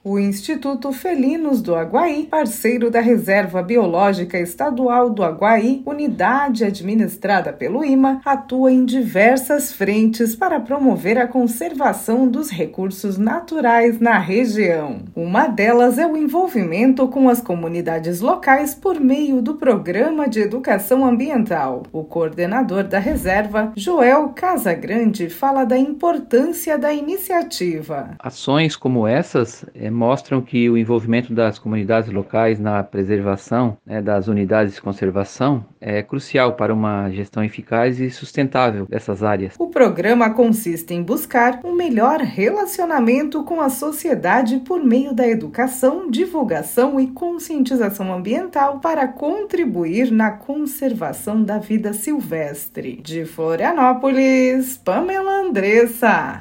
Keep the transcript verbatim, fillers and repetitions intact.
O Instituto Felinos do Aguaí, parceiro da Reserva Biológica Estadual do Aguaí, unidade administrada pelo I M A, atua em diversas frentes para promover a conservação dos recursos naturais na região. Uma delas é o envolvimento com as comunidades locais por meio do Programa de Educação Ambiental. O coordenador da reserva, Joel Casagrande, fala da importância da iniciativa. Ações como essas é, mostram que o envolvimento das comunidades locais na preservação, né, das unidades de conservação é crucial para uma gestão eficaz e sustentável dessas áreas. O programa consiste em buscar um melhor relacionamento com a sociedade por meio da educação, divulgação e conscientização ambiental para contribuir na conservação da vida silvestre. De Florianópolis, Pamela Andressa.